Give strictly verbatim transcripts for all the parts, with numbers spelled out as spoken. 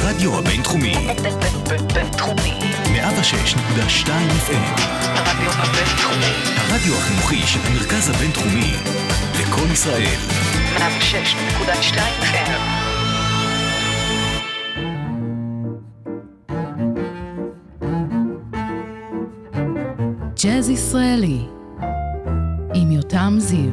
הרדיו הבינתחומי. בינתחומי. מאה ושש נקודה שתיים אף אם. הרדיו הבינתחומי. הרדיו החינוכי של המרכז הבינתחומי. לקול ישראל. מאה ושש נקודה שתיים אף אם. ג'אז ישראלי עם יותם זיו.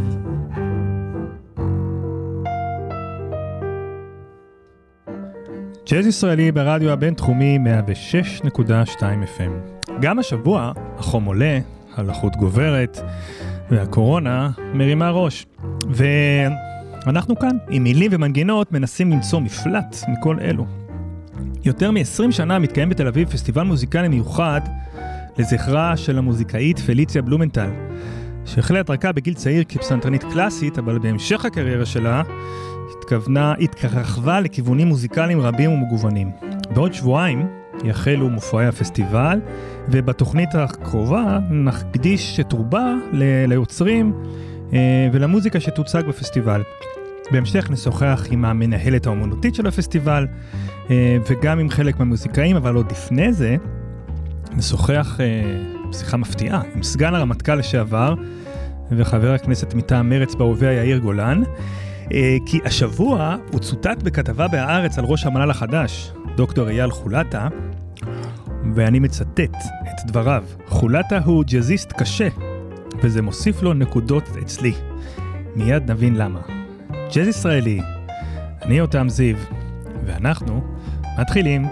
ג'אז ישראלי ברדיו הבינתחומי מאה ושש נקודה שתיים אף אם. גם השבוע החום עולה, הלחות גוברת והקורונה מרימה ראש. ואנחנו כאן עם מילים ומנגינות מנסים למצוא מפלט מכל אלו. יותר מ-עשרים שנה מתקיים בתל אביב פסטיבל מוזיקלי מיוחד לזכרה של המוזיקאית פליציה בלומנטל, שהחלה את דרכה בגיל צעיר כפסנתרנית קלאסית, אבל בהמשך הקריירה שלה התכוונה, התרחבה לכיוונים מוזיקליים רבים ומגוונים. בעוד שבועיים יחלו מופעי הפסטיבל, ובתוכנית הקרובה נקדיש את רובה ליוצרים ולמוזיקה שתוצג בפסטיבל. בהמשך נשוחח עם המנהלת האומנותית של הפסטיבל, וגם עם חלק מהמוזיקאים, אבל עוד לפני זה נשוחח שיחה מפתיעה עם סגן הרמטכ"ל לשעבר וחבר הכנסת מטעם מרץ בהווה יאיר גולן, כי השבוע הוא צוטט בכתבה בהארץ על ראש המל"ל החדש, דוקטור אייל חולטה, ואני מצטט את דבריו: חולטה הוא ג'אזיסט קשה, וזה מוסיף לו נקודות אצלי. מיד נבין למה. ג'אז ישראלי, אני יותם זיו, ואנחנו מתחילים.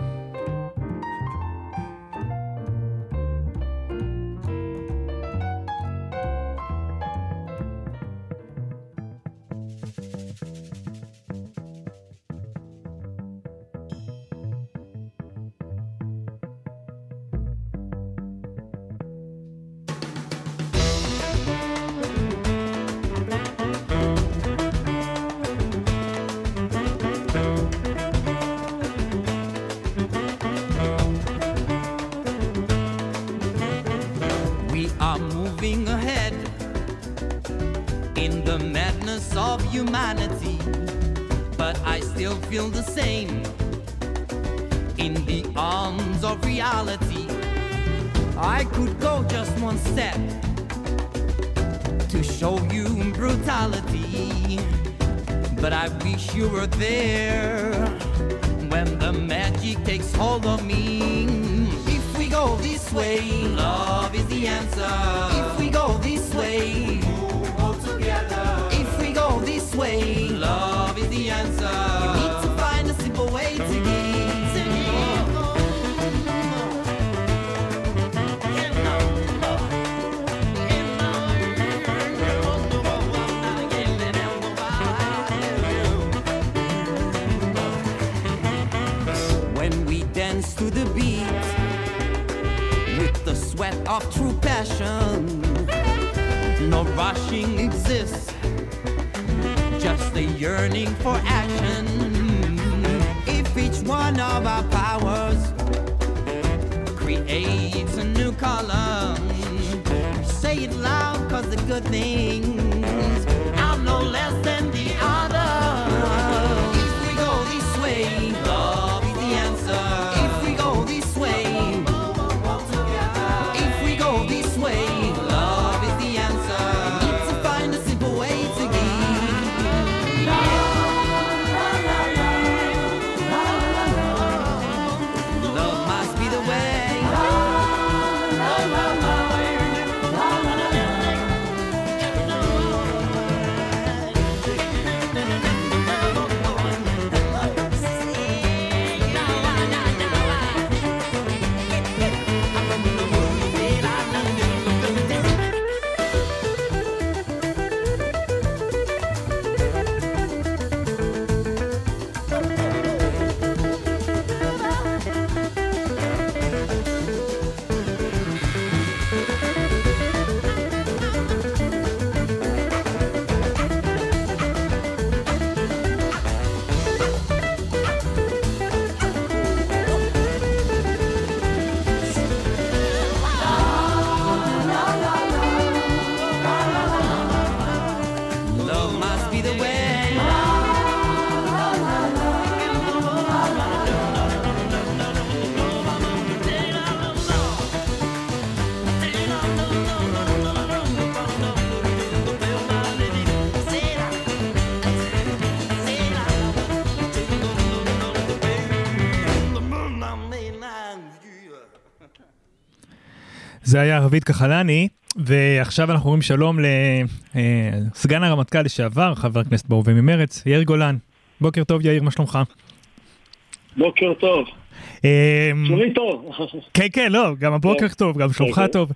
You were there when the magic takes hold of me. If we go this way, love is the answer. If we go this way, move all together. If we go this way, love is the answer. You need to find a simple way to give. To the beat with the sweat of true passion, no rushing exists, just a yearning for action. If each one of our powers creates a new color, say it loud, cause the good things are no less than the other. If we go this way, love is the answer. be the way. זה היה רביד כחלני, ועכשיו אנחנו אומרים שלום לסגן הרמטכ"ל לשעבר, חבר הכנסת בהווה ממרץ, יאיר גולן. בוקר טוב יאיר, מה שלומך? בוקר טוב. שלומי טוב. כן, כן, לא, גם הבוקר טוב, גם שלומך טוב.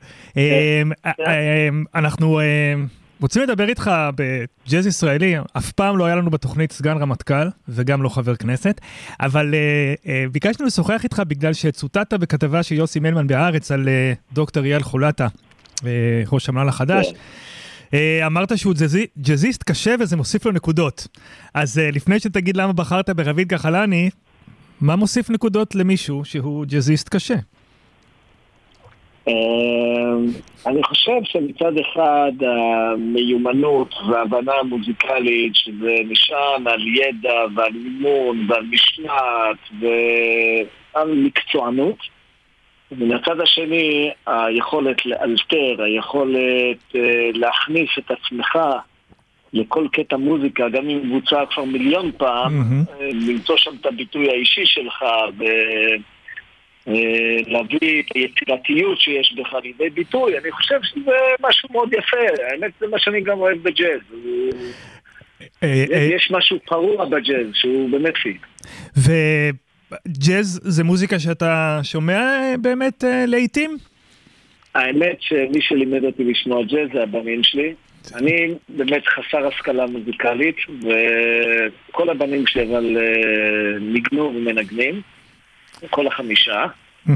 אנחנו רוצים לדבר איתך בג'אז ישראלי, אף פעם לא היה לנו בתוכנית סגן רמטכ"ל, וגם לא חבר כנסת, אבל ביקשנו לשוחח איתך בגלל שצוטטת בכתבה של יוסי מלמן בארץ על דוקטור אייל חולטה, ראש המל"ל החדש. אמרת שהוא ג'אזיסט קשה וזה מוסיף לו נקודות. אז לפני שתגיד למה בחרת ברביד כחלני, מה מוסיף נקודות למישהו שהוא ג'אזיסט קשה? אני חושב שמצד אחד המיומנות וההבנה המוזיקלית שזה נשען על ידע ועל אימון ועל משמעת ועל מקצוענות, ומצד השני היכולת לאלתר, היכולת להכניס את עצמך לכל קטע מוזיקה, גם אם מבוצע כבר מיליון פעם, למצוא שם את הביטוי האישי שלך ולהביא את היצירתיות שיש בך לידי ביטוי. אני חושב שזה משהו מאוד יפה, האמת זה מה שאני גם אוהב בג'אז. יש משהו פרוע בג'אז שהוא באמת פיק. וג'אז זה מוזיקה שאתה שומע באמת לעיתים? האמת שמי שלימד אותי לשמוע ג'אז זה הבנים שלי. אני באמת חסר השכלה מוזיקלית, וכל הבנים שלי אבל ניגנו ומנגנים, כל החמישה,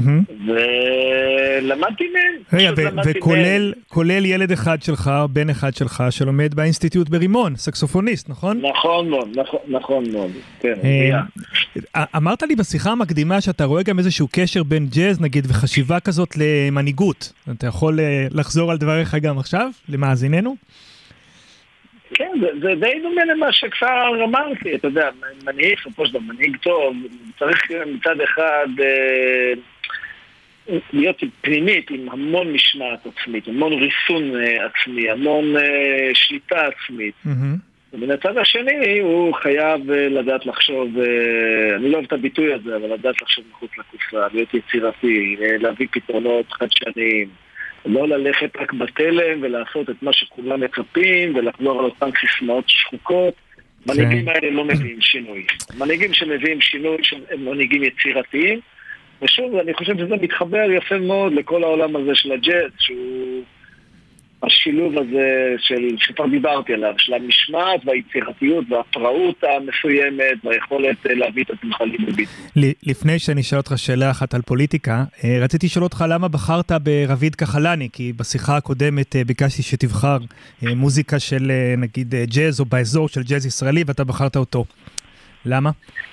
ולמדתי מהם. וכולל ילד אחד שלך, בן אחד שלך, שלומד באינסטיטוט ברימון, סקסופוניסט, נכון? נכון מאוד, נכון מאוד. אמרת לי בשיחה המקדימה שאתה רואה גם איזשהו קשר בין ג'אז, נגיד, וחשיבה כזאת למנהיגות. אתה יכול לחזור על דבריך גם עכשיו, למאזיננו? כן, זה, זה די דומה למה שכבר אמרתי, אתה יודע, מנהיג, סופו של מנהיג טוב, צריך מצד אחד אה, להיות פנימית עם המון משמעת עצמית, המון ריסון אה, עצמי, המון אה, שליטה עצמית. Mm-hmm. ובצד השני הוא חייב אה, לדעת לחשוב, אה, אני לא אוהב את הביטוי הזה, אבל לדעת לחשוב מחוץ לקופסה, להיות יצירתי, אה, להביא פתרונות חדשניים. לא ללכת רק בתלם ולעשות את מה שכולם מצפים ולחזור על אותן סיסמאות שחוקות. מנהיגים האלה לא מביאים שינוי. מנהיגים שמביאים שינוי הם מנהיגים יצירתיים, ושוב אני חושב שזה מתחבר יפה מאוד לכל העולם הזה של הג'אז, שהוא השילוב הזה של, שכבר דיברתי עליו, של המשמעת והיצירתיות והפראות המסוימת והיכולת להביא את התמחלים בביטוי. לפני שאני אשאל אותך שאלה אחת על פוליטיקה, רציתי לשאול אותך למה בחרת ברביד כחלני, כי בשיחה הקודמת ביקשתי שתבחר מוזיקה של נגיד ג'אז או באזור של ג'אז ישראלי ואתה בחרת אותו. למה?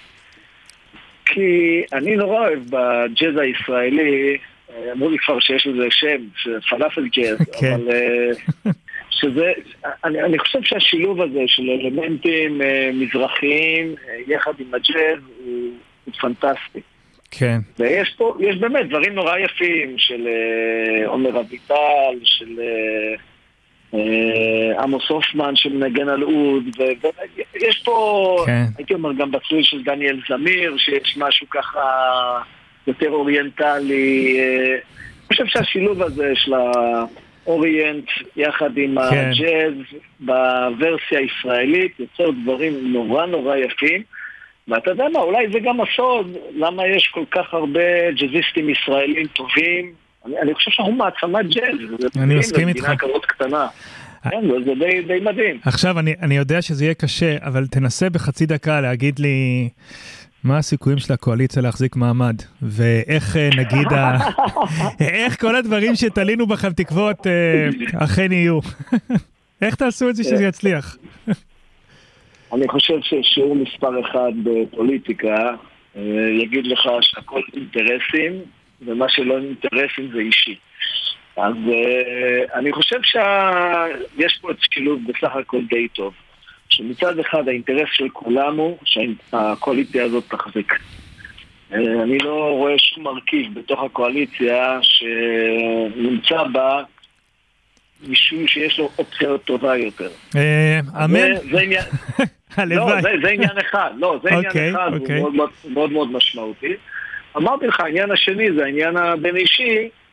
כי אני נורא אוהב בג'אז הישראלי, אמרו לי כבר שיש לזה שם, פלאפל ג'אז, אבל שזה, אני, אני חושב שהשילוב הזה של אלמנטים מזרחיים יחד עם הג'אז הוא, הוא פנטסטי. כן. ויש פה, יש באמת דברים נורא יפים של עומר אביטל, של עמוס הופמן שמנגן על אוד, ויש פה, כן. הייתי אומר גם בצליל של דניאל זמיר, שיש משהו ככה יותר אוריינטלי. אני חושב שהשילוב הזה של האוריינט יחד עם כן. הג'אז בוורסיה הישראלית יוצר דברים נורא נורא יפים, ואתה יודע מה, אולי זה גם הסוד למה יש כל כך הרבה ג'אזיסטים ישראלים טובים. אני, אני חושב שאנחנו מעצמת ג'אז, אני מסכים איתך. מדינה כזאת קטנה. כן, זה די, די מדהים. עכשיו אני, אני יודע שזה יהיה קשה, אבל תנסה בחצי דקה להגיד לי מה הסיכויים של הקואליציה להחזיק מעמד, ואיך נגיד, ה... איך כל הדברים שתלינו בכם תקוות אכן יהיו. איך תעשו את זה שזה יצליח? אני חושב ששיעור מספר אחד בפוליטיקה יגיד לך שהכל אינטרסים, ומה שלא אינטרסים זה אישי. אז אני חושב שיש פה את שילוב בסך הכל די טוב. שמצד אחד האינטרס של כולם הוא שהקואליציה הזאת תחזיק. אני לא רואה שום מרכיב בתוך הקואליציה שנמצא בה מישהו שיש לו אופציה טובה יותר. אמן. זה עניין... לא, זה עניין אחד. לא, זה עניין אחד, הוא מאוד מאוד משמעותי. אמרתי לך, העניין השני זה העניין הבין אישי,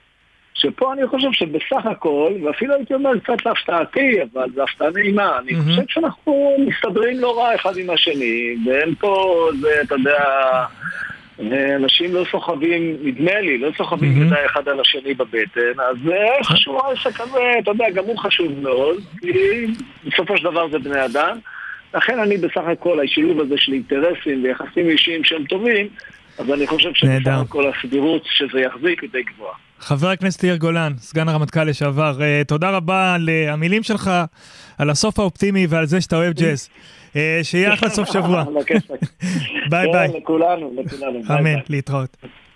שפה אני חושב שבסך הכל, ואפילו הייתי אומר קצת להפתעתי, אבל זה הפתעה נעימה, אני Mm-hmm. חושב שאנחנו מסתדרים לא רע אחד עם השני, ואין פה, זה, אתה יודע, אנשים לא סוחבים, נדמה לי, לא סוחבים Mm-hmm. כדאי אחד על השני בבטן, אז חשוב העסק הזה, אתה יודע, גם הוא חשוב מאוד, כי בסופו של דבר זה בני אדם, לכן אני בסך הכל, השילוב הזה של אינטרסים ויחסים אישיים שהם טובים, אז אני חושב שבסך הכל הסבירות שזה יחזיק יותר גבוהה. חבר הכנסת יאיר גולן, סגן הרמטכ"ל לשעבר, uh, תודה רבה על uh, המילים שלך, על הסוף האופטימי ועל זה שאתה אוהב ג'אז. Uh, שיהיה אחלה סוף שבוע. ביי ביי. לכולנו, לכולנו. אמן, להתראות.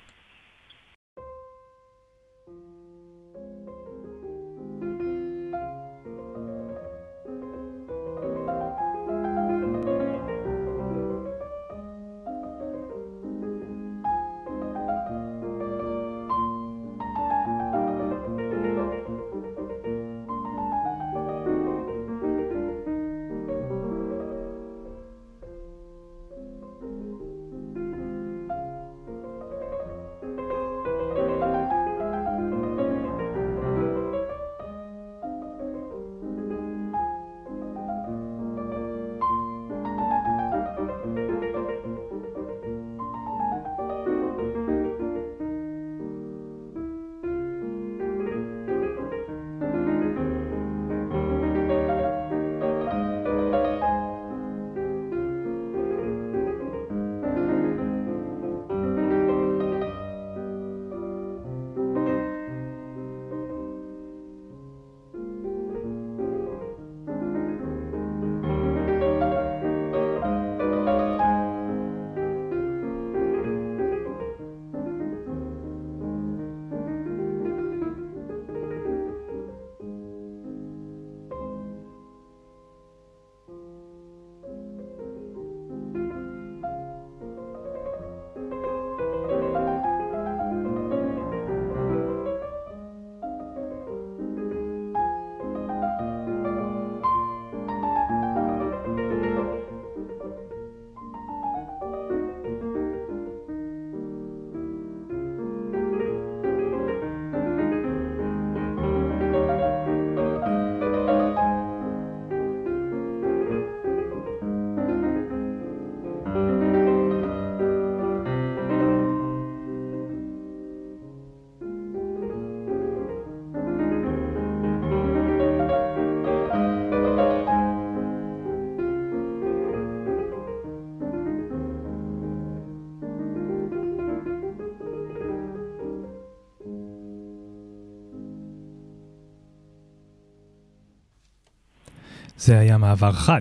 זה היה מעבר חד.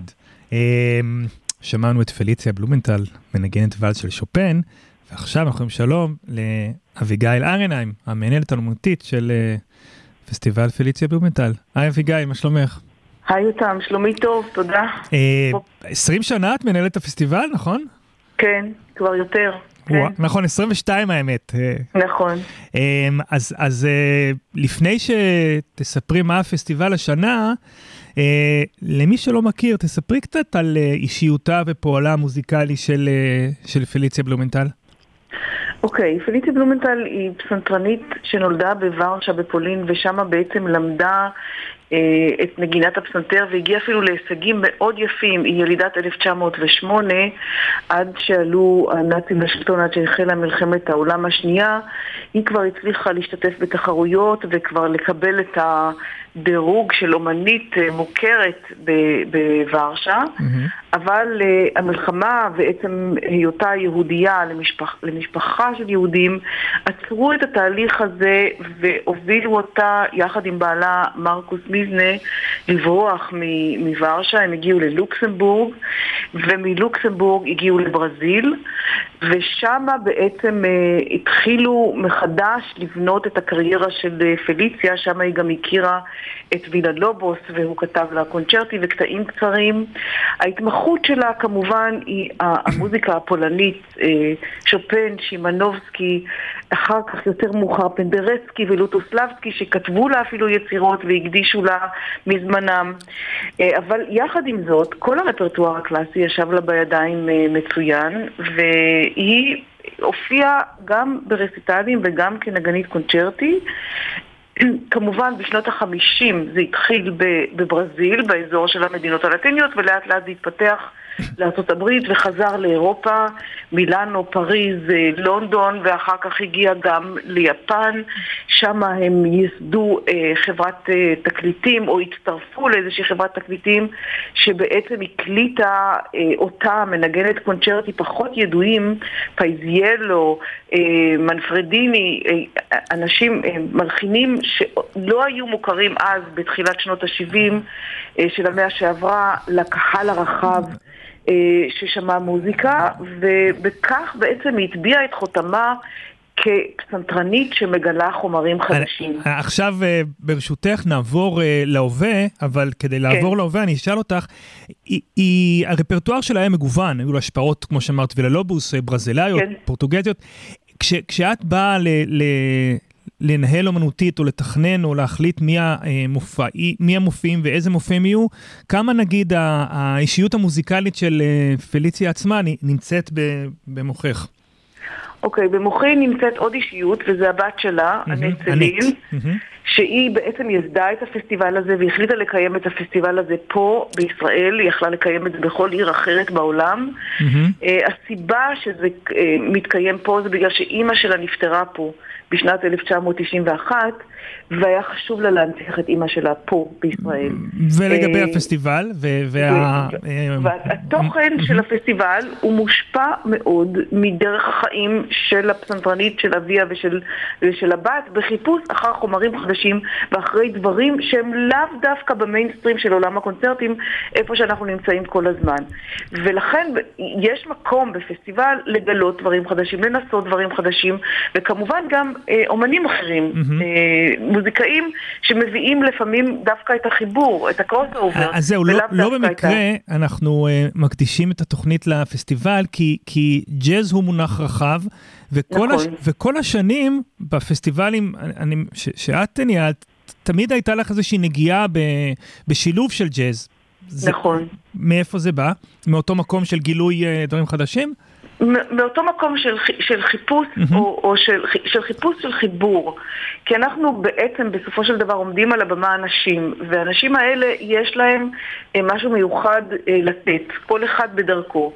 שמענו את פליציה בלומנטל, מנגנת ואלס של שופן, ועכשיו אנחנו עם שלום לאביגיל ארנהיים, המנהלת האומנותית של פסטיבל פליציה בלומנטל. היי אביגיל, מה שלומך? היי יותם, שלומי טוב, תודה. עשרים שנה את מנהלת הפסטיבל, נכון? כן, כבר יותר. נכון, עשרים ושתיים האמת. נכון. אז, אז לפני שתספרי מה הפסטיבל השנה, למי שלא מכיר, תספרי קצת על אישיותה ופועלה המוזיקלי של, של פליציה בלומנטל. אוקיי, פליציה בלומנטל היא פסנתרנית שנולדה בוורשה בפולין, ושמה בעצם למדה את נגינת הפסנתר והגיעה אפילו להישגים מאוד יפים. היא ילידת אלף תשע מאות ושמונה, עד שעלו הנאצים לשלטון, עד שהחלה מלחמת העולם השנייה. היא כבר הצליחה להשתתף בתחרויות וכבר לקבל את הדירוג של אומנית מוכרת בוורשה, mm-hmm. אבל uh, המלחמה ועצם היותה יהודייה למשפח, למשפחה של יהודים עצרו את התהליך הזה והובילו אותה יחד עם בעלה מרקוס מיזנה לברוח מוורשה. הם הגיעו ללוקסמבורג, ומלוקסמבורג הגיעו לברזיל, ושם בעצם uh, התחילו מחדש לבנות את הקריירה של פליציה. שם היא גם הכירה את וילה לובוס, והוא כתב לה קונצ'רטי וקטעים קצרים. ההתמחות שלה כמובן היא המוזיקה הפולנית, שופן, שימנובסקי, אחר כך יותר מאוחר פנדרסקי ולוטוסלבסקי, שכתבו לה אפילו יצירות והקדישו לה מזמנם. אבל יחד עם זאת, כל הרפרטואר הקלאסי ישב לה בידיים מצוין, והיא הופיעה גם ברסיטלים וגם כנגנית קונצ'רטי. כמובן בשנות החמישים זה התחיל בברזיל, באזור של המדינות הלטיניות, ולאט לאט זה התפתח לארצות הברית וחזר לאירופה, מילאנו, פריז, לונדון, ואחר כך הגיע גם ליפן. שם הם ייסדו אה, חברת אה, תקליטים, או הצטרפו לאיזושהי חברת תקליטים שבעצם הקליטה אה, אותה, מנגנת קונצ'רטי פחות ידועים, פייזיאלו, אה, מנפרדיני, אה, אנשים, אה, מלחינים שלא היו מוכרים אז בתחילת שנות ה-שבעים אה, של המאה שעברה לקהל הרחב ששמע מוזיקה, ובכך בעצם היא הטביעה את חותמה כפסנתרנית שמגלה חומרים חדשים. עכשיו ברשותך נעבור להווה, אבל כדי לעבור להווה אני אשאל אותך, הרפרטואר שלה היה מגוון, היו לה השפעות כמו שאמרת וללובוס, ברזילאיות, פורטוגזיות, כשאת באה ל... לנהל אומנותית או לתכנן או להחליט מי, המופעי, מי המופיעים ואיזה מופיעים יהיו, כמה נגיד האישיות המוזיקלית של פליציה עצמה נמצאת במוחך? אוקיי, במוחי נמצאת עוד אישיות, וזה הבת שלה, ענת צלין, שהיא בעצם יסדה את הפסטיבל הזה והחליטה לקיים את הפסטיבל הזה פה בישראל, היא יכלה לקיים את זה בכל עיר אחרת בעולם. הסיבה שזה מתקיים פה זה בגלל שאימא שלה נפטרה פה בשנת אלף תשע מאות תשעים ואחת, והיה חשוב לה להנציח את אימא שלה פה בישראל. ולגבי הפסטיבל, והתוכן של הפסטיבל הוא מושפע מאוד מדרך החיים של הפסנתרנית, של אביה ושל הבת, בחיפוש אחר חומרים חדשים, ואחרי דברים שהם לאו דווקא במיינסטרים של עולם הקונצרטים, איפה שאנחנו נמצאים כל הזמן. ולכן יש מקום בפסטיבל לגלות דברים חדשים, לנסות דברים חדשים, וכמובן גם אומנים אחרים, מוזיקאים שמביאים לפעמים דווקא את החיבור, את הקרוס אובר. אז זהו, לא, לא במקרה אנחנו uh, מקדישים את התוכנית לפסטיבל, כי, כי ג'אז הוא מונח רחב, וכל, נכון. הש, וכל השנים בפסטיבלים אני, ש, שאת ניהלת, תמיד הייתה לך איזושהי נגיעה ב, בשילוב של ג'אז. זה, נכון. מאיפה זה בא? מאותו מקום של גילוי uh, דברים חדשים? מאותו מקום של, של חיפוש mm-hmm. או, או של, של חיפוש של חיבור, כי אנחנו בעצם בסופו של דבר עומדים על הבמה אנשים, והאנשים האלה יש להם אה, משהו מיוחד אה, לתת, כל אחד בדרכו,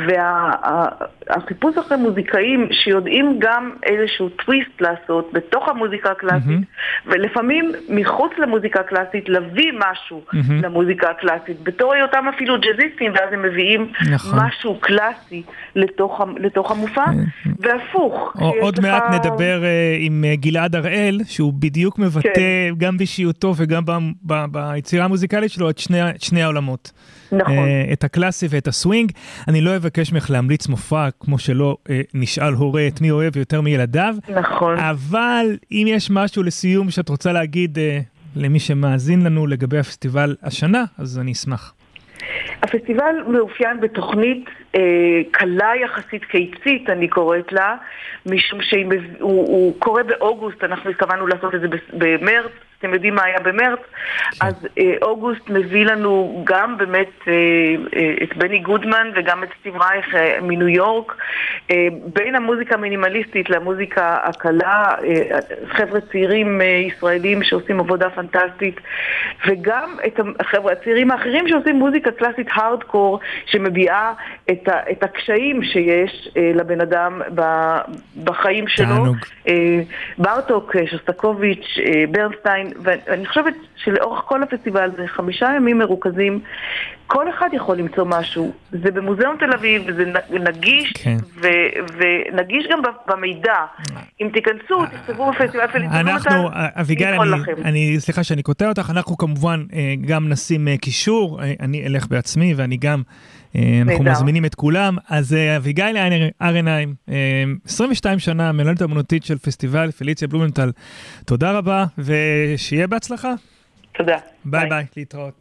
והחיפוש וה, אחרי מוזיקאים שיודעים גם איזשהו טוויסט לעשות בתוך המוזיקה הקלאסית, mm-hmm. ולפעמים מחוץ למוזיקה הקלאסית להביא משהו mm-hmm. למוזיקה הקלאסית, בתור היותם אפילו ג'אזיסטים, ואז הם מביאים נכון. משהו קלאסי לתוך לתוך המופע, והפוך. עוד מעט נדבר עם גלעד הראל, שהוא בדיוק מבטא גם באישיותו וגם ביצירה המוזיקלית שלו את שני העולמות. נכון. את הקלאסי ואת הסווינג. אני לא אבקש ממך להמליץ מופע, כמו שלא נשאל הורה את מי אוהב יותר מילדיו. נכון. אבל אם יש משהו לסיום שאת רוצה להגיד למי שמאזין לנו לגבי הפסטיבל השנה, אז אני אשמח. הפסטיבל מאופיין בתוכנית אה, קלה יחסית קיצית, אני קוראת לה, משום שהוא קורא באוגוסט, אנחנו התכוונו לעשות את זה במרץ, אתם יודעים מה היה במרץ, כן. אז אה, אוגוסט מביא לנו גם באמת אה, אה, את בני גודמן וגם את סטיב רייך אה, מניו יורק, אה, בין המוזיקה המינימליסטית למוזיקה הקלה, אה, חבר'ה צעירים אה, ישראלים שעושים עבודה פנטסטית, וגם את החבר'ה הצעירים האחרים שעושים מוזיקה קלאסית הארדקור, שמביאה את, ה, את הקשיים שיש אה, לבן אדם ב, בחיים שלו. תענוג. אה, ברטוק, שוסטקוביץ', אה, ברנסטיין, ואני חושבת שלאורך כל הפסטיבל זה חמישה ימים מרוכזים, כל אחד יכול למצוא משהו. זה במוזיאון תל אביב, וזה נגיש, כן. ו- ונגיש גם במידע. אם תיכנסו, תכתבו בפסטיבל פליטים. אנחנו, אביגיל, אני, אני, סליחה שאני קוטע אותך, אנחנו כמובן גם נשים קישור, אני אלך בעצמי, ואני גם, אנחנו מזמינים את כולם. אז אביגיל ארנהיים, עשרים ושתיים שנה, מנהלת האמנותית של פסטיבל פליציה בלומנטל. תודה רבה, ושיהיה בהצלחה. תודה. ביי ביי, להתראות.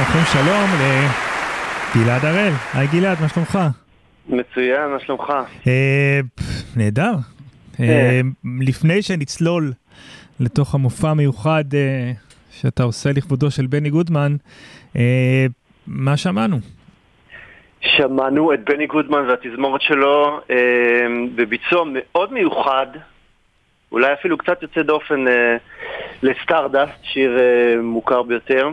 אומרים שלום לגלעד הראל. היי גלעד, מה שלומך? מצוין, מה שלומך? נהדר. לפני שנצלול לתוך המופע המיוחד שאתה עושה לכבודו של בני גודמן, מה שמענו? שמענו את בני גודמן והתזמורת שלו בביצוע מאוד מיוחד, אולי אפילו קצת יוצא דופן לסטארדסט, שיר מוכר ביותר.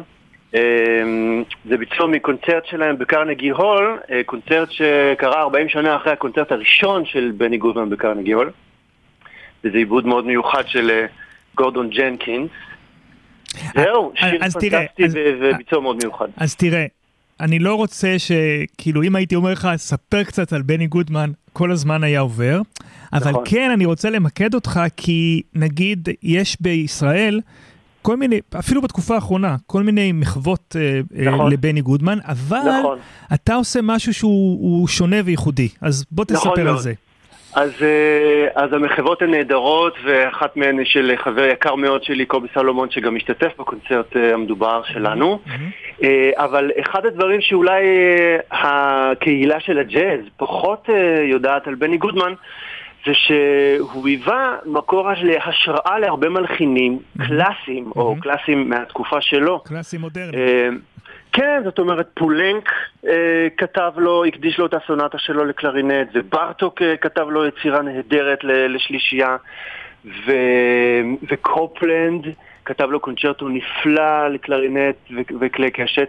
זה ביצוע מקונצרט שלהם בקרנגי הול, קונצרט שקרה ארבעים שנה אחרי הקונצרט הראשון של בני גודמן בקרנגי הול. וזה עיבוד מאוד מיוחד של גורדון ג'נקינס. זהו, שיר פנטסטי וביצוע מאוד מיוחד. אז תראה, אני לא רוצה שכאילו אם הייתי אומר לך ספר קצת על בני גודמן, כל הזמן היה עובר, אבל כן אני רוצה למקד אותך, כי נגיד יש בישראל כל מיני, אפילו בתקופה האחרונה, כל מיני מחוות נכון. לבני גודמן, אבל נכון. אתה עושה משהו שהוא שונה וייחודי, אז בוא תספר נכון על מאוד. זה. אז, אז המחוות הן נהדרות, ואחת מהן של חבר יקר מאוד שלי, קובי סלומון, שגם משתתף בקונצרט המדובר שלנו. Mm-hmm. אבל אחד הדברים שאולי הקהילה של הג'אז פחות יודעת על בני גודמן, זה שהוא היווה מקור להשראה להרבה מלחינים קלאסיים, mm-hmm. או קלאסיים מהתקופה שלו. קלאסיים מודרניים. כן, זאת אומרת, פולנק אה, כתב לו, הקדיש לו את הסונטה שלו לקלרינט, וברטוק אה, כתב לו יצירה נהדרת ל- לשלישייה, ו- וקופלנד כתב לו קונצ'רטו נפלא לקלרינט ו- וכלי קשת,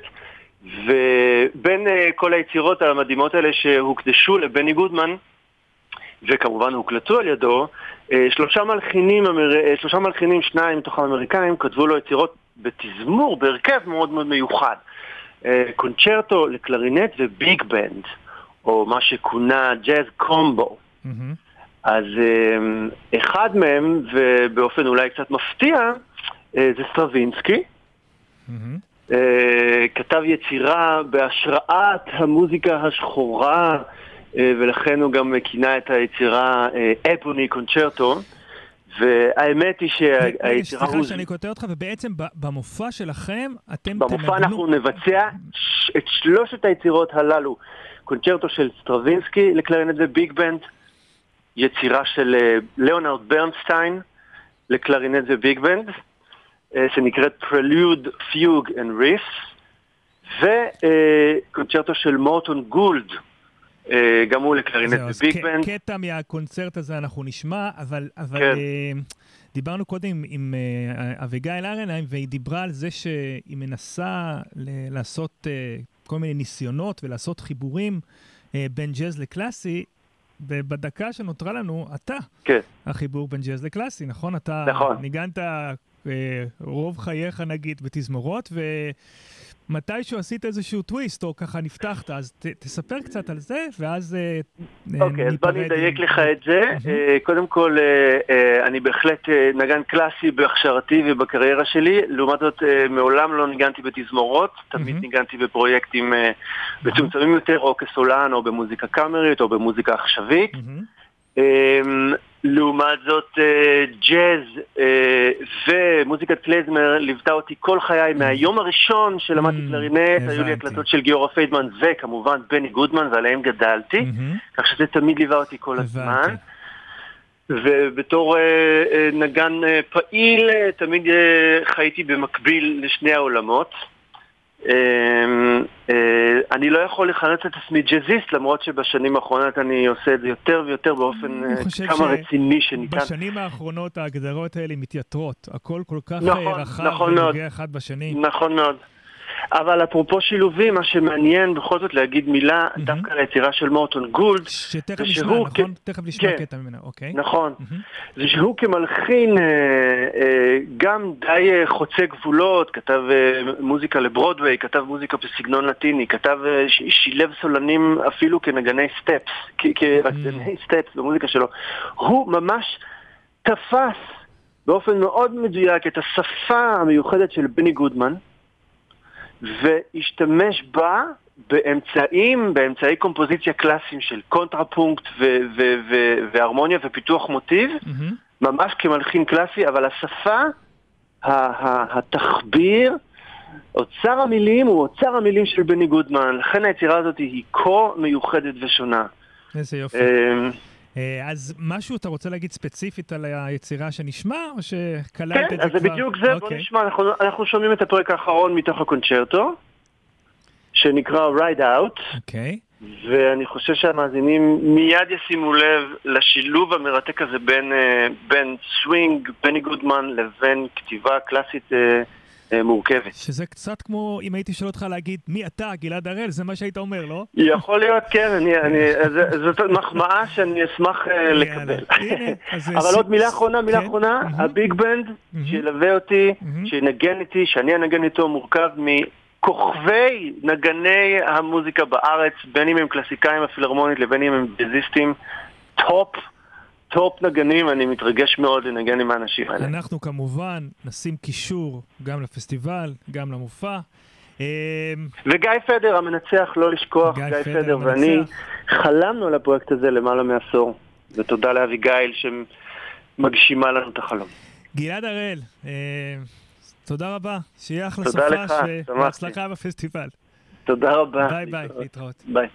ובין אה, כל היצירות המדהימות האלה שהוקדשו לבני גודמן, וכמובן הוקלטו על ידו, אה, שלושה מלחינים, אמר... אה, שלושה מלחינים, שניים מתוך האמריקאים, כתבו לו יצירות בתזמור, בהרכב מאוד מאוד מיוחד. קונצ'רטו לקלרינט וביג בנד, או מה שכונה ג'אז קומבו. Mm-hmm. אז אחד מהם, ובאופן אולי קצת מפתיע, זה סטרווינסקי. Mm-hmm. כתב יצירה בהשראת המוזיקה השחורה, ולכן הוא גם כינה את היצירה אפוני קונצ'רטו. והאמת היא שהיצירה... סליחה שאני כותב אותך, ובעצם במופע שלכם אתם... במופע אנחנו נבצע את שלושת היצירות הללו. קונצ'רטו של סטרווינסקי לקלרינט וביג בנד, יצירה של ליאונרד ברנסטיין לקלרינט וביג בנד, שנקראת Prelude, Fugue and Riffs, וקונצ'רטו של מורטון גולד, גם הוא לקלרינט וביג בנד. קטע מהקונצרט הזה אנחנו נשמע, אבל, אבל כן. דיברנו קודם עם אביגיל ארנהיים, והיא דיברה על זה שהיא מנסה לעשות כל מיני ניסיונות ולעשות חיבורים בין ג'אז לקלאסי, ובדקה שנותרה לנו, אתה, כן. החיבור בין ג'אז לקלאסי, נכון? אתה נכון. ניגנת רוב חייך נגיד בתזמורות, ו... מתישהו עשית איזשהו טוויסט, או ככה נפתחת, אז ת, תספר קצת על זה, ואז אוקיי, אז בוא נדייק לך את זה. קודם כל, אני בהחלט נגן קלאסי בהכשרתי ובקריירה שלי, לעומת זאת, מעולם לא ניגנתי בתזמורות, תמיד ניגנתי בפרויקטים מצומצמים יותר, או כסולן, או במוזיקה קאמרית, או במוזיקה עכשווית. לעומת זאת, ג'אז ומוזיקת קלייזמר ליוותה אותי כל חיי מהיום הראשון שלמדתי קלרינט, היו לי הקלטות של גיורא פיידמן וכמובן בני גודמן, ועליהם גדלתי, כך שזה תמיד ליווה אותי כל הזמן. ובתור נגן פעיל תמיד חייתי במקביל לשני העולמות. אני לא יכול לחלץ את עצמי ג'אזיסט, למרות שבשנים האחרונות אני עושה את זה יותר ויותר באופן כמה רציני שניתן. בשנים האחרונות ההגדרות האלה מתייתרות, הכל כל כך רחב ונוגע אחד בשני. נכון מאוד. אבל אפרופו שילובים, מה שמעניין בכל זאת להגיד מילה דווקא על היצירה של מורטון גולד, שתכף נשמע, נכון? תכף נשמע קטע ממנה, אוקיי. נכון. זה שהוא כמלחין גם די חוצה גבולות, כתב מוזיקה לברודווי, כתב מוזיקה בסגנון לטיני, כתב שילב סולנים אפילו כנגני סטפס, כנגני סטפס במוזיקה שלו. הוא ממש תפס באופן מאוד מדויק את השפה המיוחדת של בני גודמן, והשתמש בה באמצעים, באמצעי קומפוזיציה קלאסיים של קונטרפונקט ו- ו- ו- והרמוניה ופיתוח מוטיב, mm-hmm. ממש כמלחין קלאסי, אבל השפה, ה- ה- התחביר אוצר המילים הוא אוצר המילים של בני גודמן, לכן היצירה הזאת היא כה מיוחדת ושונה. איזה יופי. אז משהו אתה רוצה להגיד ספציפית על היצירה שנשמע, או שקללת את זה כבר? כן, אז זה בדיוק זה, בוא נשמע, אנחנו שומעים את הפרק האחרון מתוך הקונצ'רטו, שנקרא Ride Out. אוקיי. ואני חושב שהמאזינים מיד ישימו לב לשילוב המרתק הזה בין, בין סווינג, בני גודמן, לבין כתיבה קלאסית מורכבת. שזה קצת כמו, אם הייתי שואל אותך להגיד, מי אתה, גלעד הראל? זה מה שהיית אומר, לא? יכול להיות, כן, אני, אני, זאת מחמאה שאני אשמח לקבל. אבל עוד מילה אחרונה, מילה אחרונה, הביג בנד שילווה אותי, שינגן איתי, שאני אנגן איתו, מורכב מ... כוכבי נגני המוזיקה בארץ, בין אם הם קלאסיקאים הפילהרמונית לבין אם הם בזיסטים, טופ, טופ נגנים, אני מתרגש מאוד לנגן עם האנשים האלה. אנחנו כמובן נשים קישור גם לפסטיבל, גם למופע. וגיא פדר המנצח, לא לשכוח, גיא, גיא פדר, פדר ואני חלמנו על הפרויקט הזה למעלה מעשור, ותודה לאביגיל שמגשימה לנו את החלום. גלעד הראל, תודה רבה, שיהיה אחלה סופה והצלחה בפסטיבל. תודה רבה. ביי ביי, להתראות. ביי.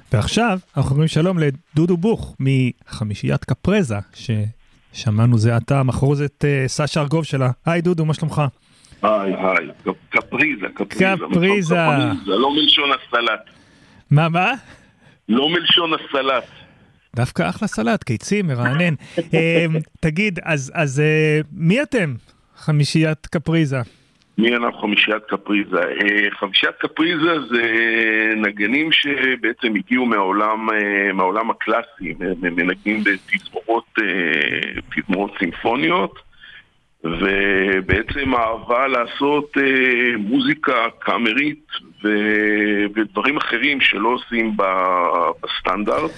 ועכשיו אנחנו אומרים שלום לדודו בוך מחמישיית קפרזה, ששמענו זה עתה, מחרוזת סשה ארגוב שלה. היי דודו, מה שלומך? היי, היי, קפריזה, קפריזה. קפריזה. לא מלשון הסלט. מה, מה? לא מלשון הסלט. דווקא אחלה סלט, קיצים, מרענן. תגיד, אז מי אתם, חמישיית קפריזה? מי אנחנו חמישיית קפריזה? חמישיית קפריזה זה נגנים שבעצם הגיעו מהעולם, מהעולם הקלאסי, מנגנים בתזמורות, תזמורות סימפוניות, ובעצם אהבה לעשות מוזיקה קאמרית ודברים אחרים שלא עושים בסטנדרט.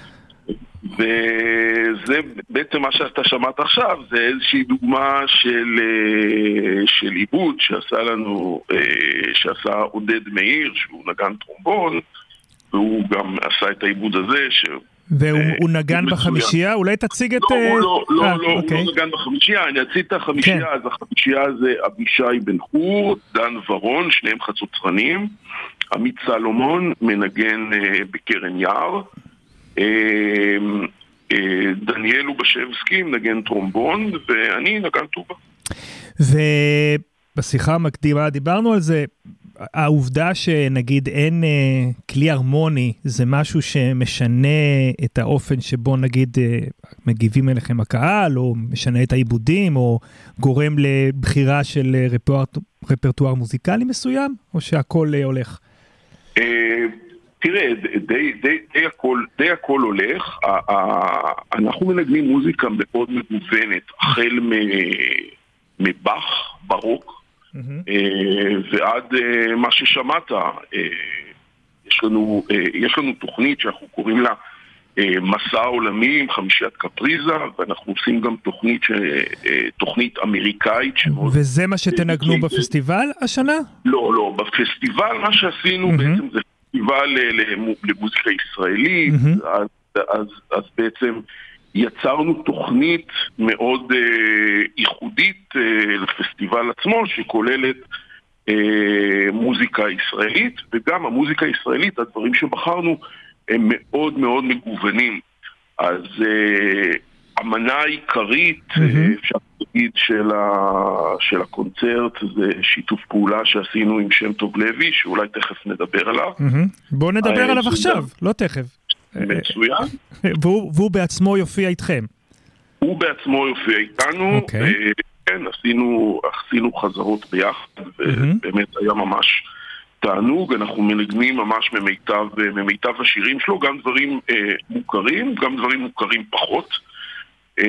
וזה בעצם מה שאתה שמעת עכשיו, זה איזושהי דוגמה של, של עיבוד שעשה לנו, שעשה עודד מאיר, שהוא נגן טרומבון, והוא גם עשה את העיבוד הזה. ש... והוא נגן בחמישייה? אולי תציג את... לא, הוא לא, לא, לא, הוא לא נגן בחמישייה, אני אציג את החמישייה, אז החמישייה זה אבישי בן חור, דן ורון, שניהם חצוצרנים, עמית סלומון, מנגן בקרן יער, דניאל לובשבסקי מנגן טרומבון, ואני נגן טובה. ובשיחה המקדימה דיברנו על זה, העובדה שנגיד אין כלי הרמוני, זה משהו שמשנה את האופן שבו נגיד מגיבים אליכם הקהל, או משנה את העיבודים, או גורם לבחירה של רפרטואר מוזיקלי מסוים, או שהכל הולך? תראה, די, די, די הכל, די הכל הולך. אנחנו מנגנים מוזיקה מאוד מגוונת, החל מבח, ברוק, ועד מה ששמעת. יש לנו, יש לנו תוכנית שאנחנו קוראים לה מסע עולמי עם חמישיית קפריזה, ואנחנו עושים גם תוכנית, תוכנית אמריקאית. וזה מה שתנגנו בפסטיבל השנה? לא, לא, בפסטיבל מה שעשינו בעצם זה פסטיבל למוזיקה ישראלית, mm-hmm. אז, אז, אז בעצם יצרנו תוכנית מאוד אה, ייחודית אה, לפסטיבל עצמו, שכוללת אה, מוזיקה ישראלית, וגם המוזיקה הישראלית, הדברים שבחרנו הם מאוד מאוד מגוונים. אז אה, המנה העיקרית, mm-hmm. אה, אפשר להגיד, של, ה, של הקונצרט, זה שיתוף פעולה שעשינו עם שם טוב לוי, שאולי תכף נדבר עליו. Mm-hmm. בואו נדבר עליו עכשיו, לא תכף. מצוין. והוא, והוא בעצמו יופיע איתכם. הוא בעצמו יופיע איתנו. Okay. כן, עשינו, עשינו חזרות ביחד, ובאמת היה ממש תענוג. אנחנו מנגנים ממש ממיטב, ממיטב השירים שלו, גם דברים אה, מוכרים, גם דברים מוכרים פחות. אה,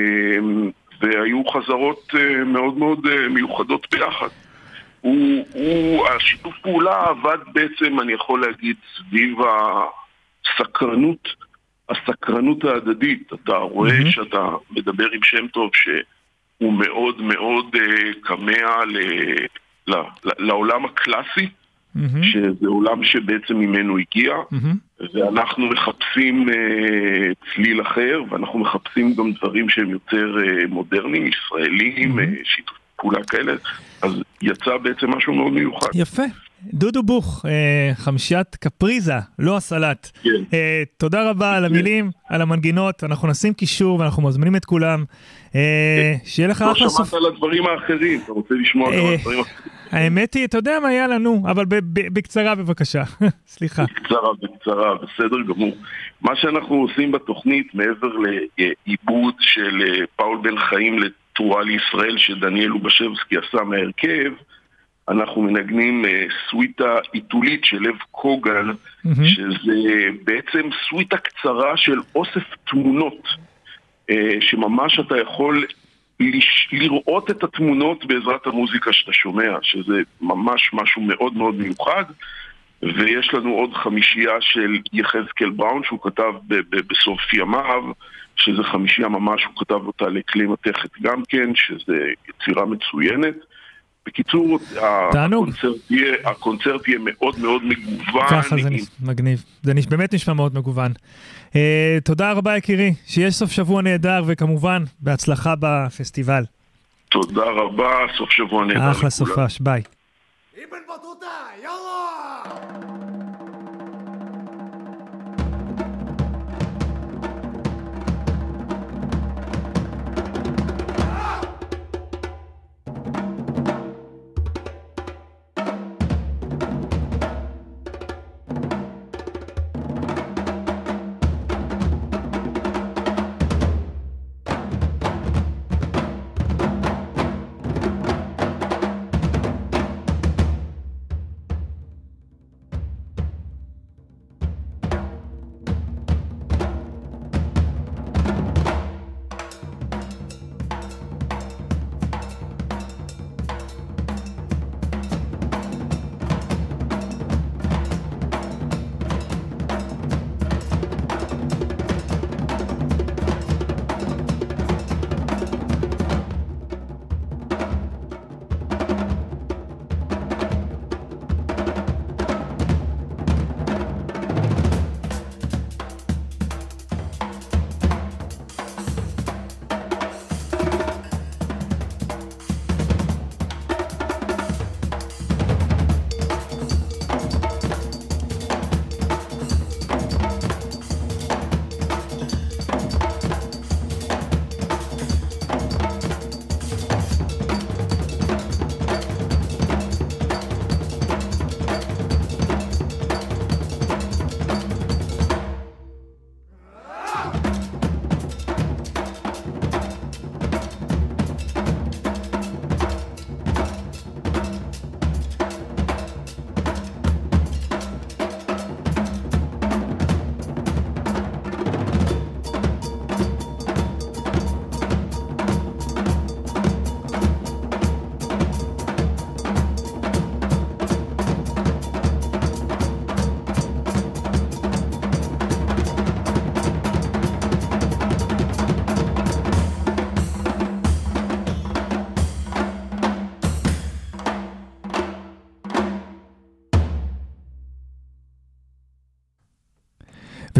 והיו חזרות אה, מאוד מאוד אה, מיוחדות ביחד. הוא, הוא, השיתוף פעולה עבד בעצם, אני יכול להגיד, סביב ה... סקרנות, הסקרנות ההדדית. אתה רואה mm-hmm. שאתה מדבר עם שם טוב שהוא מאוד מאוד uh, קמע ל, ל, ל, לעולם הקלאסי, mm-hmm. שזה עולם שבעצם ממנו הגיע, mm-hmm. ואנחנו מחפשים uh, צליל אחר, ואנחנו מחפשים גם דברים שהם יותר uh, מודרניים, ישראלים, mm-hmm. uh, שיתוף פעולה כאלה, אז יצא בעצם משהו מאוד מיוחד. יפה. דודו בוך, חמישיית קפריזה, לא הסלט. כן. תודה רבה על המילים, על המנגינות, אנחנו נשים קישור ואנחנו מזמינים את כולם. שיהיה לך אחלה סוף. לא שמעת על הדברים האחרים, אתה רוצה לשמוע גם על הדברים האחרים. האמת היא, אתה יודע מה היה לנו, אבל בקצרה בבקשה, סליחה. בקצרה, בקצרה, בסדר גמור. מה שאנחנו עושים בתוכנית, מעבר לעיבוד של פאול בן חיים לתרועה לישראל, שדניאל לובשבסקי עשה מהרכב, אנחנו מנגנים uh, סוויטה עיתולית של לב קוגן, mm-hmm. שזה בעצם סוויטה קצרה של אוסף תמונות, uh, שממש אתה יכול לש... לראות את התמונות בעזרת המוזיקה שאתה שומע, שזה ממש משהו מאוד מאוד מיוחד. ויש לנו עוד חמישייה של יחזקאל בראון, שהוא כתב ב- ב- בסוף ימיו, שזה חמישייה ממש, הוא כתב אותה לכלי מתכת גם כן, שזה יצירה מצוינת. בקיצור, הקונצרט יהיה, הקונצרט יהיה מאוד מאוד מגוון. ככה זה מגניב. זה באמת נשמע מאוד מגוון. תודה רבה יקירי, שיש סוף שבוע נהדר, וכמובן, בהצלחה בפסטיבל. תודה רבה, סוף שבוע נהדר לכולם. אחלה סופש, ביי. אבן בטוטה, יאללה!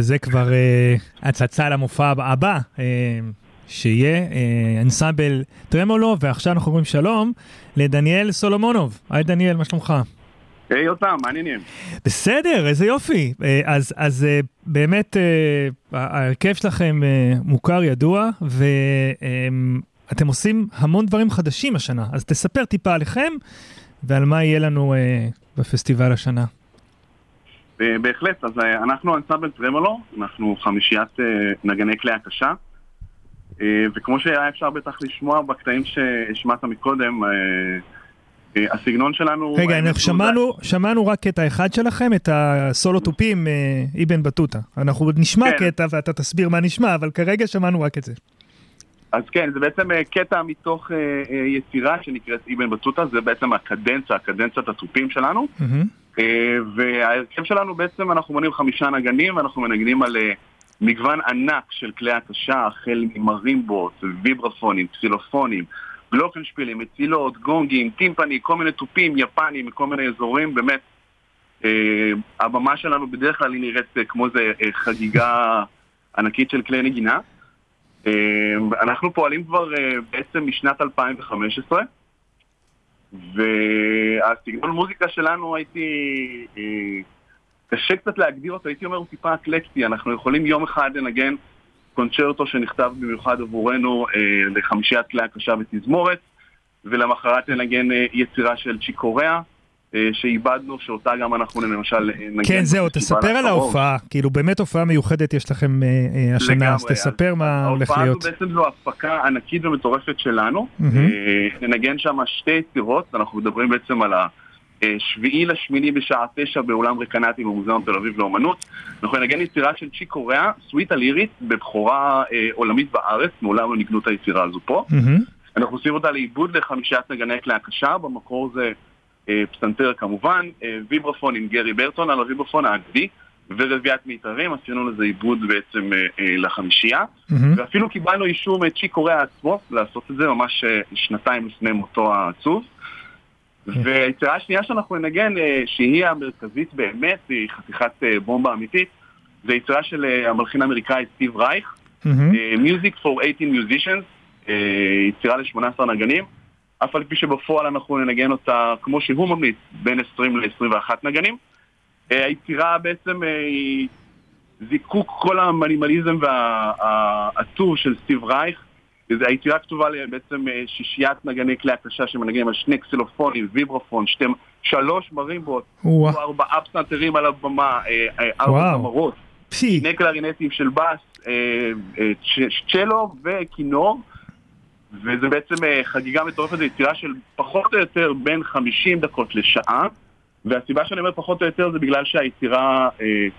שזה כבר הצצה למופע הבא, שיהיה אנסמבל טרמולו, ועכשיו אנחנו אומרים שלום לדניאל סולומונוב. היי דניאל, מה שלומך? היי יותם, מה העניינים? בסדר, איזה יופי. אז, אז באמת ההרכב שלכם מוכר, ידוע, ואתם עושים המון דברים חדשים השנה. אז תספר טיפה עליכם, ועל מה יהיה לנו בפסטיבל השנה. בהחלט, אז אנחנו אנסמבל טרמולו, אנחנו חמישיית נגני כלי הקשה, וכמו שהיה אפשר בטח לשמוע בקטעים שהשמעת מקודם, הסגנון שלנו... רגע, אנחנו שמענו, שמענו רק קטע אחד שלכם, את הסולו טופים אבן בטוטה. אנחנו נשמע כן. קטע ואתה תסביר מה נשמע, אבל כרגע שמענו רק את זה. אז כן, זה בעצם קטע מתוך יצירה שנקראת אבן בטוטה, זה בעצם הקדנצה, הקדנצת הטופים שלנו. Mm-hmm. וההרכב שלנו בעצם אנחנו מונים חמישה נגנים, ואנחנו מנגנים על מגוון ענק של כלי הקשה, החל ממרימבות, ויברפונים, קסילופונים, גלוקנשפילים, מצילות, גונגים, טימפני, כל מיני טופים יפנים מכל מיני אזורים, באמת אה, הבמה שלנו בדרך כלל היא נראית כמו זה אה, חגיגה ענקית של כלי נגינה. אה, אנחנו פועלים כבר אה, בעצם משנת אלפיים וחמש עשרה, והסגנון מוזיקה שלנו הייתי אה, קשה קצת להגדיר אותו, הייתי אומר הוא טיפה אקלקטי, אנחנו יכולים יום אחד לנגן קונצ'רטו שנכתב במיוחד עבורנו אה, לחמישיית כלי הקשה ותזמורת, ולמחרת לנגן אה, יצירה של צ'יק קוריאה, אה, שאיבדנו, שאותה גם אנחנו למשל נגן. כן, זהו, תספר על ההופעה, כאילו באמת הופעה מיוחדת יש לכם אה, אה, השנה, לגמרי, אז תספר אז, מה הולך להיות. ההופעה הזו בעצם זו הפקה ענקית ומטורפת שלנו, mm-hmm. אה, נגן שם שתי יצירות, אנחנו מדברים בעצם על ה... שביעי לשמיני בשעה תשע באולם רקנטי במוזיאון תל אביב לאומנות. אנחנו נגן יצירה של צ'יק קוריאה, סוויטה לירית, בבחורה אה, עולמית בארץ, מעולם לא נגנו את היצירה הזו פה. Mm-hmm. אנחנו עושים אותה לעיבוד לחמישיית נגני כלי הקשה, במקור זה אה, פסנתר כמובן, אה, ויברפון עם גרי ברטון על הוויברפון האגדי, ורביית מיתרים, עשינו לזה עיבוד בעצם אה, אה, לחמישייה, mm-hmm. ואפילו קיבלנו אישור מצ'יק קוריאה עצמו, לעשות את זה ממש אה, שנתיים לפני מותו העצוב. והיצירה השנייה שאנחנו נגן, שהיא המרכזית באמת, היא חתיכת בומבה אמיתית, זה יצירה של המלחין האמריקאי סטיב רייך, Music for eighteen Musicians, יצירה ל-שמונה עשר נגנים, אף על פי שבפועל אנחנו נגן אותה כמו שהוא ממליץ, בין עשרים ל-עשרים ואחת נגנים. היצירה בעצם היא זיקוק כל המינימליזם והעצוב של סטיב רייך, היצירה כתובה בעצם שישיית נגני כלי הקשה שמנגנים על שני קסילופונים, ויברופון, שתי, שלוש מרימבות, ארבעה פסנתרים על הבמה, ארבע זמרות, שני קלרינטים של בס, צ'לו וכינור, וזה בעצם חגיגה מטורפת, זו יצירה של פחות או יותר בין חמישים דקות לשעה, והסיבה שאני אומר פחות או יותר זה בגלל שהיצירה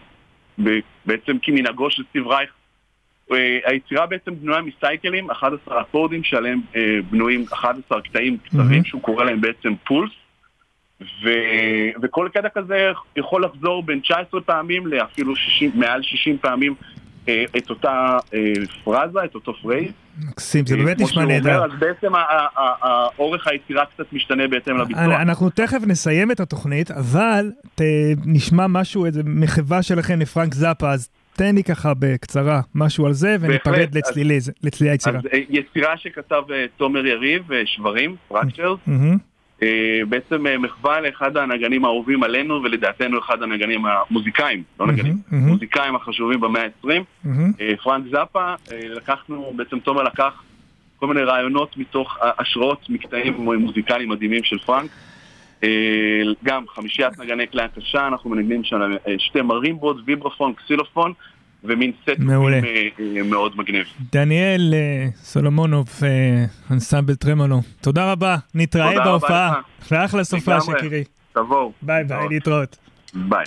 בעצם כמנהגו של סטיב רייך, היצירה בעצם בנויה מסייקלים, אחד עשר אקורדים שעליהם בנויים אחד עשר קטעים קצרים, שהוא קורא להם בעצם פולס, וכל קטע כזה יכול לחזור בין תשע עשרה פעמים לאפילו מעל שישים פעמים את אותה פרזה, את אותו פרייז. מקסים, זה באמת נשמע נהדר. אז בעצם האורך היצירה קצת משתנה בהתאם לביצוע. אנחנו תכף נסיים את התוכנית, אבל נשמע משהו, איזה מחווה שלכם לפרנק זאפה, אז תן לי ככה בקצרה משהו על זה, וניפרד לצלילי היצירה. אז יצירה שכתב תומר יריב, שברים, פרקצ'רס, בעצם מחווה לאחד הנגנים האהובים עלינו, ולדעתנו אחד הנגנים המוזיקאים, לא נגנים, מוזיקאים החשובים במאה ה-עשרים, פרנק זאפה. לקחנו, בעצם תומר לקח כל מיני רעיונות מתוך השראות מקטעים מוזיקליים מדהימים של פרנק, גם חמישיית נגני כלי הקשה, אנחנו מנגנים שם שתי מרימבות, ויברפון, קסילופון, ומין סט מאוד מגניב. דניאל סולומונוב, אנסמבל טרמולו, תודה רבה, נתראה בהופעה, ואחלה סופה שקירי. תבואו. ביי ביי, להתראות. ביי.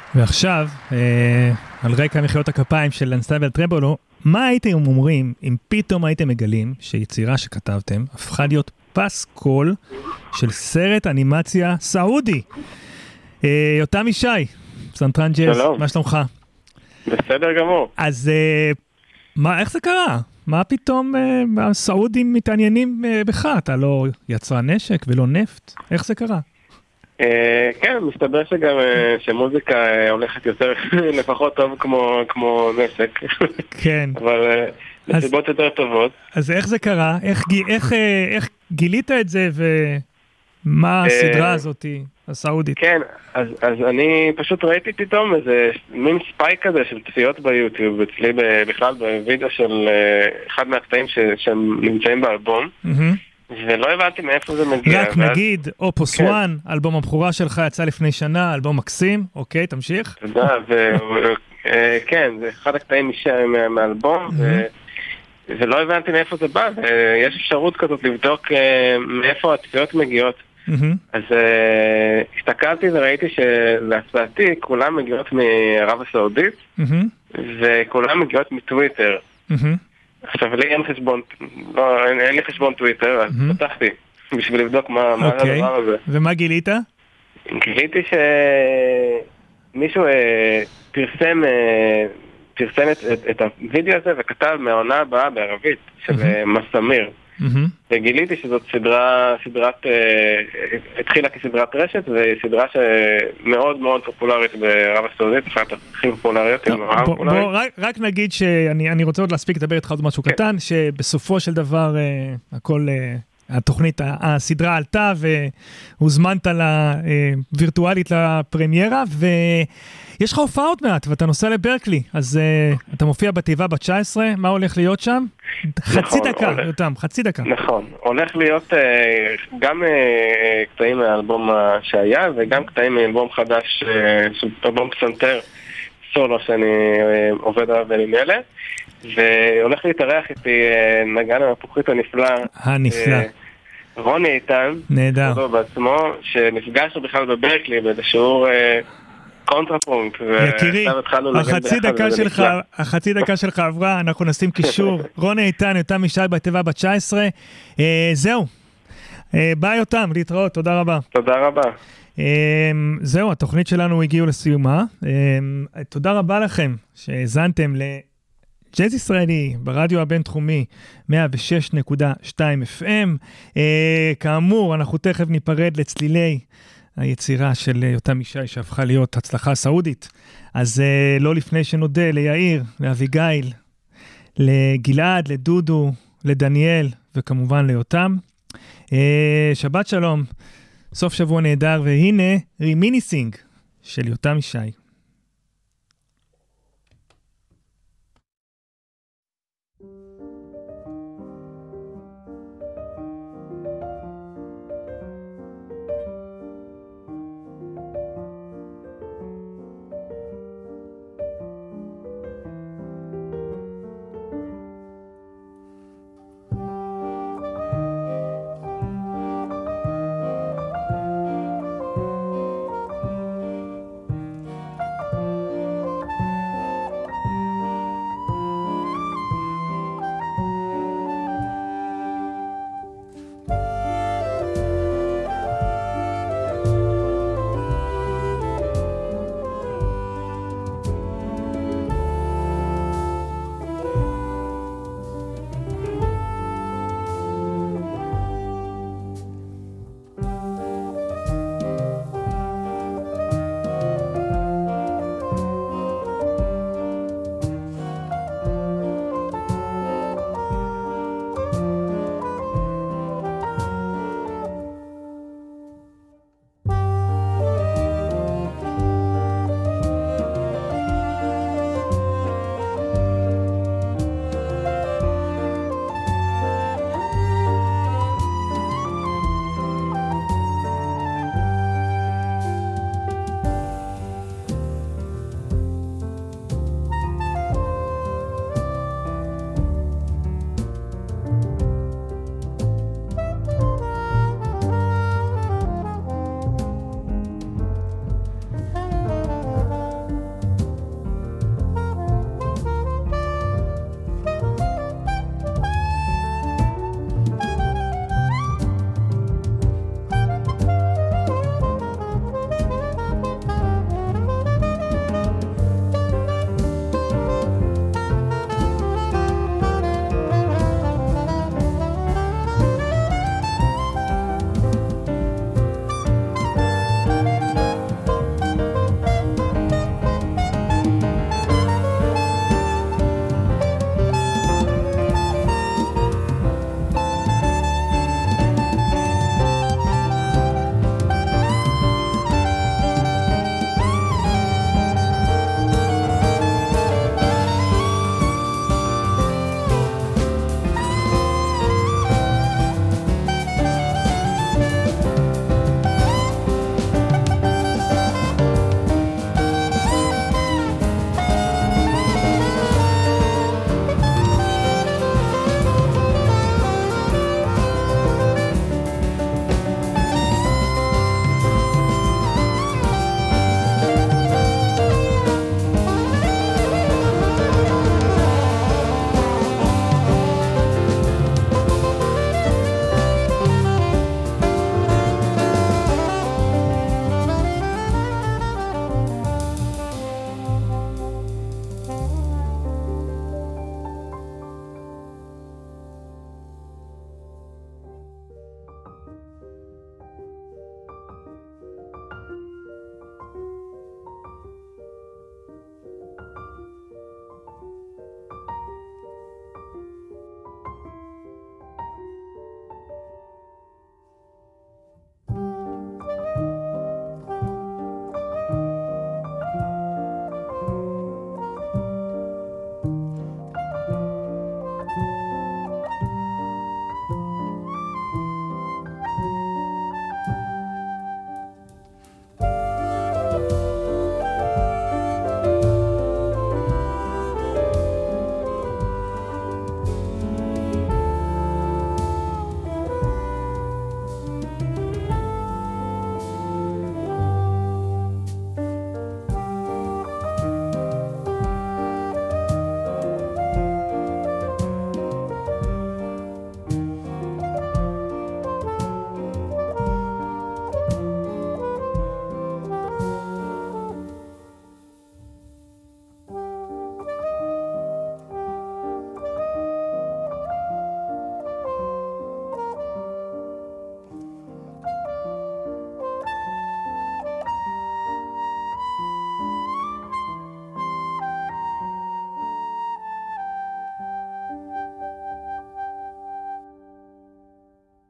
ועכשיו, אה, על רקע מחיאות הכפיים של אנסטביה טרבולו, מה הייתם אומרים אם פתאום הייתם מגלים שיצירה שכתבתם הפכה להיות פסקול של סרט אנימציה סעודי? אה, יותם ישי, פסנתרן ג'אז, שלום. מה שלומך? בסדר גמור. אז אה, מה, איך זה קרה? מה פתאום אה, הסעודים מתעניינים אה, בך? אתה לא יצרן נשק ולא נפט? איך זה קרה? אה, כן, מסתבר שגם אה, שמוזיקה אה, הולכת יותר לפחות טוב כמו, כמו נשק. כן. אבל אה, לסיבות יותר טובות. אז איך זה קרה? איך, איך, אה, איך גילית את זה ומה הסדרה הזאת הסעודית? כן, אז, אז אני פשוט ראיתי פתאום איזה מין ספייק כזה של צפיות ביוטיוב, אצלי בכלל בווידאו של אחד מהקטעים ש, שהם נמצאים באלבום, mm-hmm. ולא הבנתי מאיפה זה מגיע. רק ואז... נגיד, אופוס כן. וואן, אלבום הבכורה שלך יצא לפני שנה, אלבום מקסים, אוקיי, תמשיך. תודה, וכן, זה אחד הקטעים משם מהאלבום, mm-hmm. ו... ולא הבנתי מאיפה זה בא, ויש אפשרות כזאת לבדוק מאיפה הצפיות מגיעות. אז הסתכלתי וראיתי שלהצבעתי כולם מגיעות מערב הסעודית וכולם מגיעות מטוויטר. עכשיו לי אין חשבון, אין לי חשבון טוויטר, אז פתחתי בשביל לבדוק מה הדבר הזה. ומה גילית? גיליתי שמישהו פרסם פרסם את הוידאו הזה וכתב מהעונה הבאה בערבית של מסמיר. וגיליתי שזאת סדרה, סדרת, התחילה כסדרת רשת, וסדרה שמאוד מאוד פופולרית בערב הסעודית, אחת הכי פופולריות. רק נגיד שאני רוצה עוד להספיק לדבר איתך עוד משהו קטן, שבסופו של דבר הכל, התוכנית, הסדרה עלתה, והוזמנת וירטואלית לפרמיירה, ויש לך הופעה עוד מעט, ואתה נוסע לברקלי, אז אתה מופיע בתיבה ב-תשע עשרה, מה הולך להיות שם? חצי דקה, יותם, חצי דקה. נכון, הולך להיות גם קטעים מהאלבום שהיה, וגם קטעים מאלבום חדש, אלבום פסנתר סולו שאני עובד עליו בימים אלה, והולך להתארח איתי נגן המפוחית הנפלא. הנפלא. רוני איתן. נהדר. בעצמו, שנפגשנו בכלל בברקלי באיזה שיעור קונטרפונקט. יקירי, החצי דקה שלך, החצי דקה שלך עברה, אנחנו נשים קישור. רוני איתן, יותם ישי בתיבה ב-תשע עשרה. זהו. ביי יותם, להתראות, תודה רבה. תודה רבה. זהו, התוכנית שלנו הגיעו לסיומה. תודה רבה לכם שהזנתם לג'אז ישראלי ברדיו הבינתחומי מאה ושש נקודה שתיים אף אם. כאמור, אנחנו תכף ניפרד לצלילי היצירה של יותם ישי שהפכה להיות הצלחה סעודית. אז לא לפני שנודה ליאיר, לאביגיל, לגלעד, לדודו, לדניאל וכמובן ליותם. שבת שלום, סוף שבוע נהדר, והנה רימיניסינג של יותם ישי.